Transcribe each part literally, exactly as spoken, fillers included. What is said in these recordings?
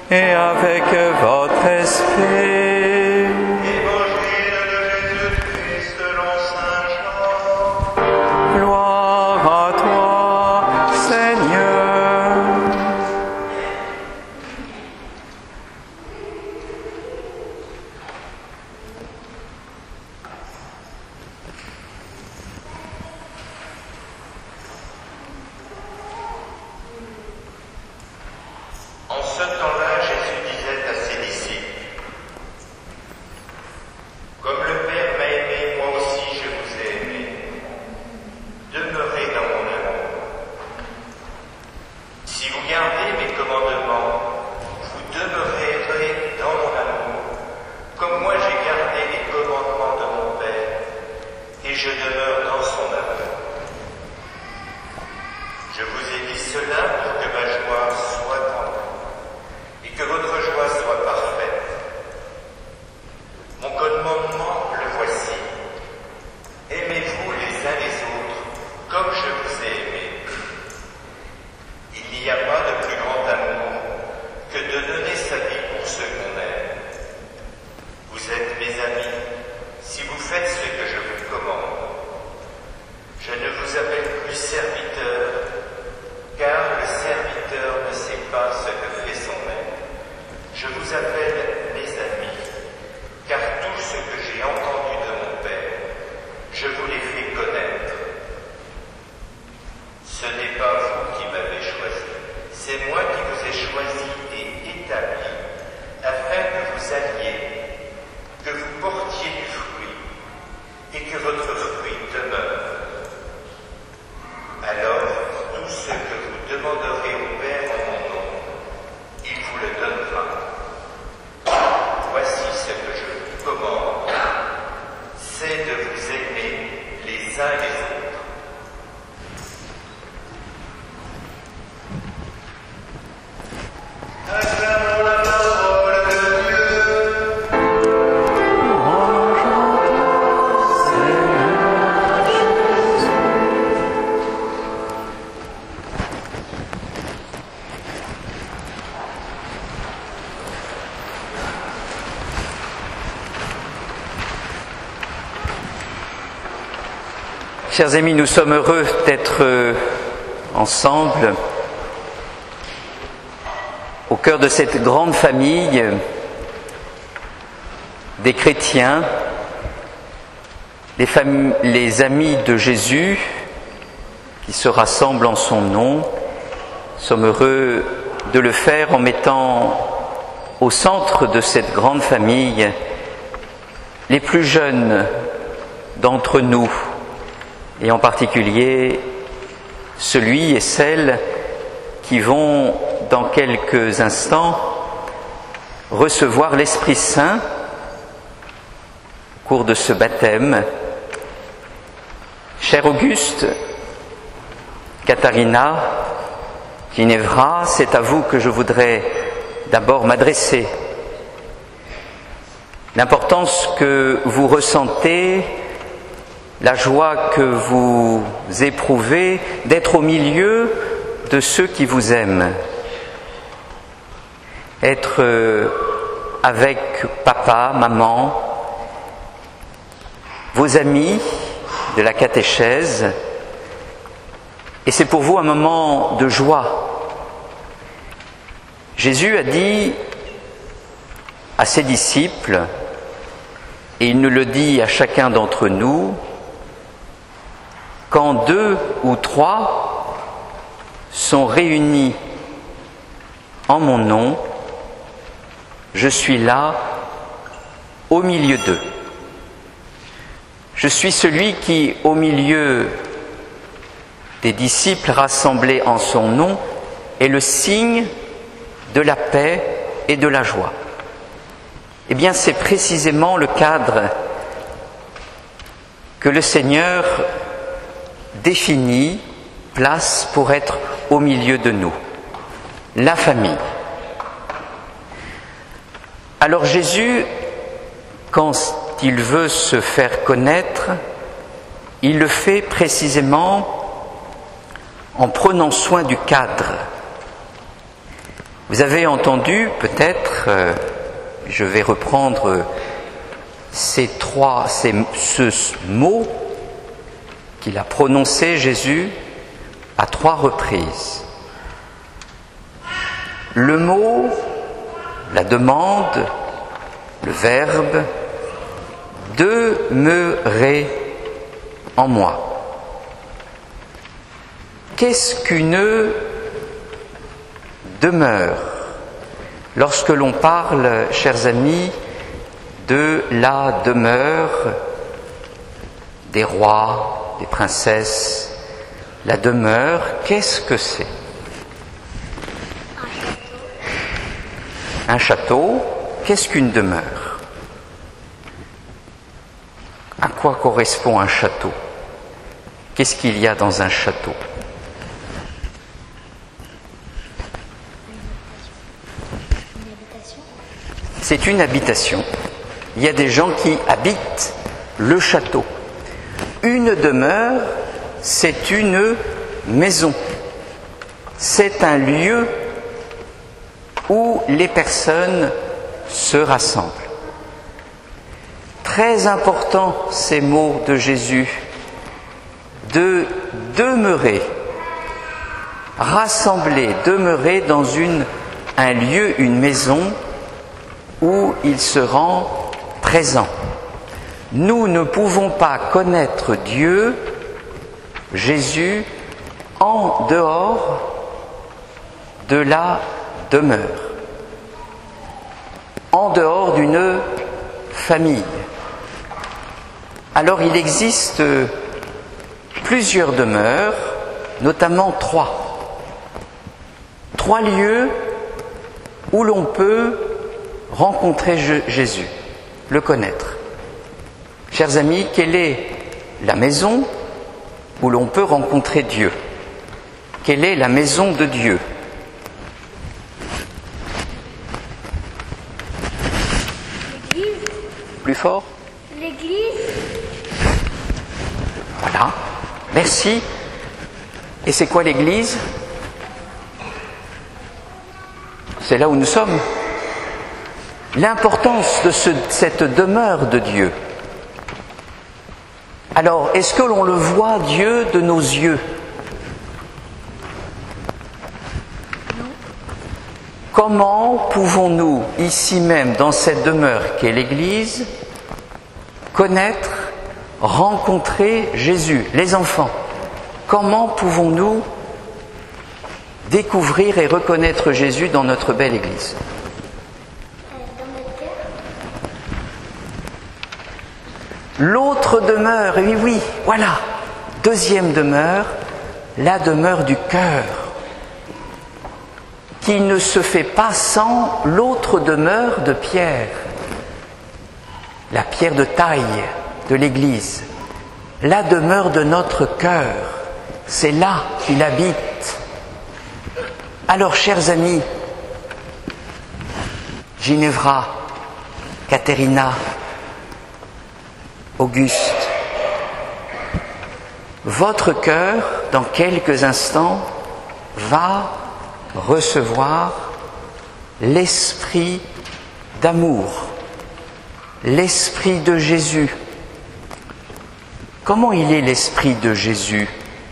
et avec votre esprit. Évangile de Jésus-Christ selon saint Jean. Gloire à toi, Seigneur. En ce temps-là, Jésus disait à ses disciples, « Comme le Père m'a aimé, moi aussi je vous ai aimé. Demeurez dans mon amour. Si vous gardez mes commandements, vous demeurerez dans mon amour, comme moi j'ai gardé les commandements de mon Père, et je demeure dans son amour. Je vous ai dit cela pour que ma joie soit en vous, et que votre joie soit parfaite. Mon commandement, le voici. Aimez-vous les uns les autres comme je vous ai aimés. Il n'y a pas de plus grand amour que de donner sa vie pour ceux qu'on aime. Vous êtes mes amis si vous faites ce que je vous commande. Je ne vous appelle plus serviteur, car le serviteur ne sait pas ce que fait son maître. Je vous appelle mes amis, car tout ce que j'ai entendu de mon Père, je vous l'ai fait connaître. Ce n'est pas vous qui m'avez choisi, c'est moi qui vous ai choisi et établi, afin que vous alliez, que vous portiez du fruit, et que votre fruit demeure. Alors, tout ce que vous demanderez au Père en mon nom, il vous le donnera. Voici ce que je vous commande, c'est de vous aimer les uns les autres. Acclamons la parole de Dieu. Chers amis, nous sommes heureux d'être euh, ensemble au cœur de cette grande famille des chrétiens, les, fam- les amis de Jésus qui se rassemblent en son nom. Nous sommes heureux de le faire en mettant au centre de cette grande famille les plus jeunes d'entre nous, et en particulier celui et celle qui vont dans quelques instants recevoir l'Esprit Saint au cours de ce baptême. Cher Auguste, Katharina, Ginevra, c'est à vous que je voudrais d'abord m'adresser. L'importance que vous ressentez, la joie que vous éprouvez d'être au milieu de ceux qui vous aiment. Être avec papa, maman, vos amis de la catéchèse. Et c'est pour vous un moment de joie. Jésus a dit à ses disciples, et il nous le dit à chacun d'entre nous, quand deux ou trois sont réunis en mon nom, je suis là au milieu d'eux. Je suis celui qui, au milieu des disciples rassemblés en son nom, est le signe de la paix et de la joie. Eh bien, c'est précisément le cadre que le Seigneur définit, place pour être au milieu de nous, la famille. Alors Jésus, quand il veut se faire connaître, il le fait précisément en prenant soin du cadre. Vous avez entendu peut-être, euh, je vais reprendre ces trois, ces, ce mot qu'il a prononcé Jésus à trois reprises. Le mot, la demande, le verbe « demeurer en moi ». Qu'est-ce qu'une demeure? Lorsque l'on parle, chers amis, de la demeure des rois, des princesses, la demeure, qu'est-ce que c'est? Un château, qu'est-ce qu'une demeure? À quoi correspond un château? Qu'est-ce qu'il y a dans un château? C'est une habitation. Il y a des gens qui habitent le château. Une demeure, c'est une maison. C'est un lieu où les personnes se rassemblent. Très important ces mots de Jésus, de demeurer, rassembler, demeurer dans une, un lieu, une maison où il se rend présent. Nous ne pouvons pas connaître Dieu, Jésus, en dehors de la demeure, en dehors d'une famille. Alors il existe plusieurs demeures, notamment trois. Trois lieux où l'on peut rencontrer Jésus, le connaître. Chers amis, quelle est la maison où l'on peut rencontrer Dieu? Quelle est la maison de Dieu? L'église. Plus fort? L'église. Voilà, merci. Et c'est quoi l'église? C'est là où nous sommes. L'importance de ce, cette demeure de Dieu. Alors, est-ce que l'on le voit, Dieu, de nos yeux? Non. Comment pouvons-nous, ici même, dans cette demeure qu'est l'Église, connaître, rencontrer Jésus, les enfants? Comment pouvons-nous découvrir et reconnaître Jésus dans notre belle Église? L'autre demeure, oui, oui, voilà, deuxième demeure, la demeure du cœur, qui ne se fait pas sans l'autre demeure de Pierre, la pierre de taille de l'Église, la demeure de notre cœur, c'est là qu'il habite. Alors, chers amis, Ginevra, Caterina, Auguste, votre cœur, dans quelques instants, va recevoir l'esprit d'amour, l'esprit de Jésus. Comment il est l'esprit de Jésus?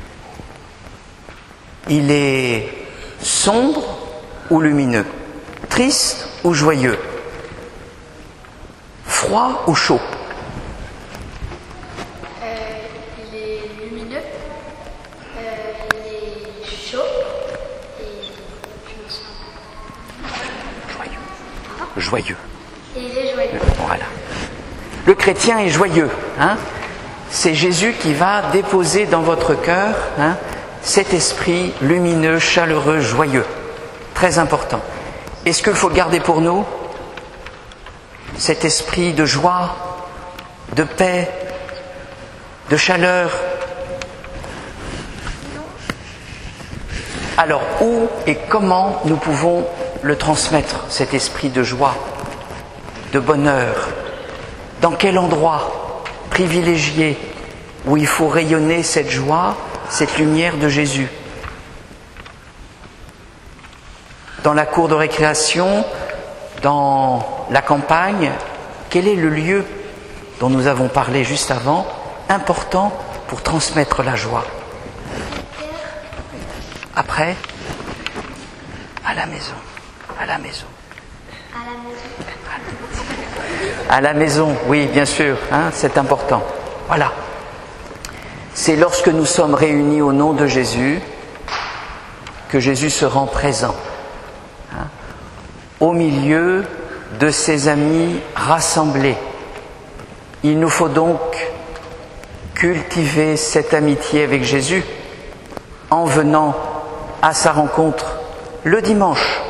Il est sombre ou lumineux? Triste ou joyeux? Froid ou chaud? Joyeux. Et il est joyeux. Voilà. Le chrétien est joyeux. Hein? C'est Jésus qui va déposer dans votre cœur hein, cet esprit lumineux, chaleureux, joyeux. Très important. Est-ce qu'il faut le garder pour nous? Cet esprit de joie, de paix, de chaleur. Alors, où et comment nous pouvons le transmettre, cet esprit de joie, de bonheur? Dans quel endroit privilégié où il faut rayonner cette joie, cette lumière de Jésus? dans la cour de récréation, dans la campagne? Quel est le lieu dont nous avons parlé juste avant, important pour transmettre la joie? Après, à la maison, à la maison. À la maison. À la maison, oui, bien sûr, hein, c'est important. Voilà. C'est lorsque nous sommes réunis au nom de Jésus que Jésus se rend présent, hein, au milieu de ses amis rassemblés. Il nous faut donc cultiver cette amitié avec Jésus en venant à sa rencontre le dimanche.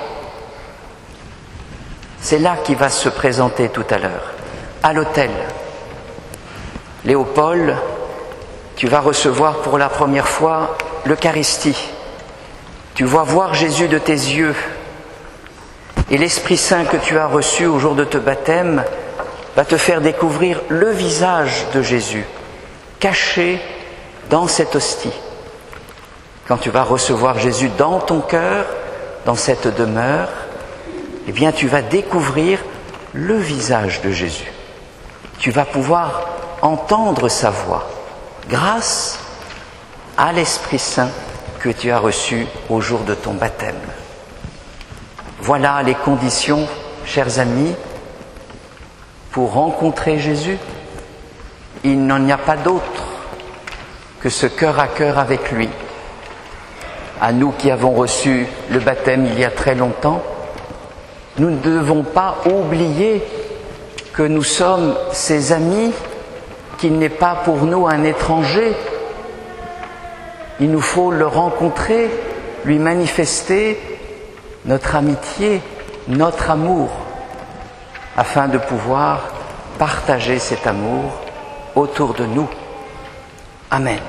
C'est là qu'il va se présenter tout à l'heure, à l'autel. Léopold, tu vas recevoir pour la première fois l'Eucharistie. Tu vas voir Jésus de tes yeux. Et l'Esprit Saint que tu as reçu au jour de ton baptême va te faire découvrir le visage de Jésus, caché dans cette hostie. Quand tu vas recevoir Jésus dans ton cœur, dans cette demeure, eh bien tu vas découvrir le visage de Jésus. Tu vas pouvoir entendre sa voix grâce à l'Esprit Saint que tu as reçu au jour de ton baptême. Voilà les conditions, chers amis, pour rencontrer Jésus. Il n'en y a pas d'autre que ce cœur à cœur avec lui. À nous qui avons reçu le baptême il y a très longtemps, nous ne devons pas oublier que nous sommes ses amis, qu'il n'est pas pour nous un étranger. Il nous faut le rencontrer, lui manifester notre amitié, notre amour, afin de pouvoir partager cet amour autour de nous. Amen.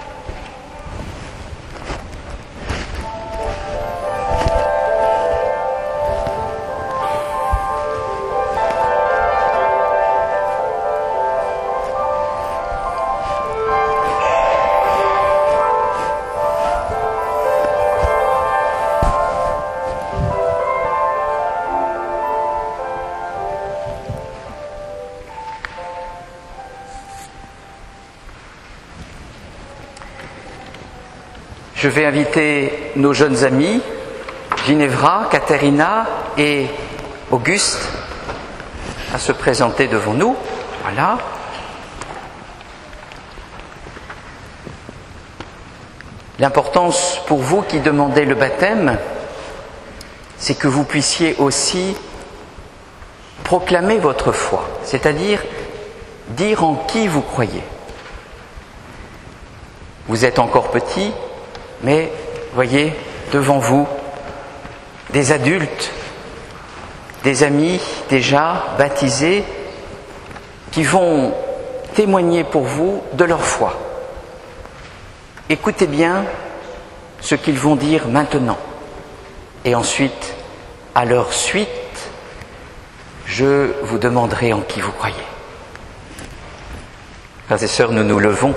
Je vais inviter nos jeunes amis, Ginevra, Caterina et Auguste, à se présenter devant nous. Voilà. L'importance pour vous qui demandez le baptême, c'est que vous puissiez aussi proclamer votre foi, c'est-à-dire dire en qui vous croyez. Vous êtes encore petit, mais voyez devant vous des adultes, des amis déjà baptisés qui vont témoigner pour vous de leur foi. Écoutez bien ce qu'ils vont dire maintenant. Et ensuite, à leur suite, je vous demanderai en qui vous croyez. Frères et sœurs, nous nous levons.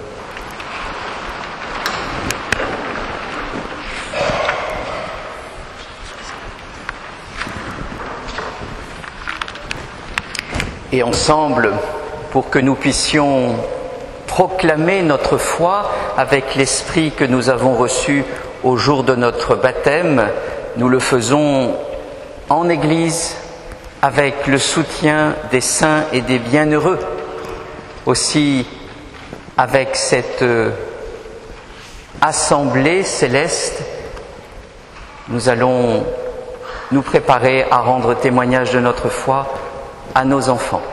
Et ensemble, pour que nous puissions proclamer notre foi avec l'esprit que nous avons reçu au jour de notre baptême, nous le faisons en Église avec le soutien des saints et des bienheureux, aussi avec cette assemblée céleste. Nous allons nous préparer à rendre témoignage de notre foi à nos enfants.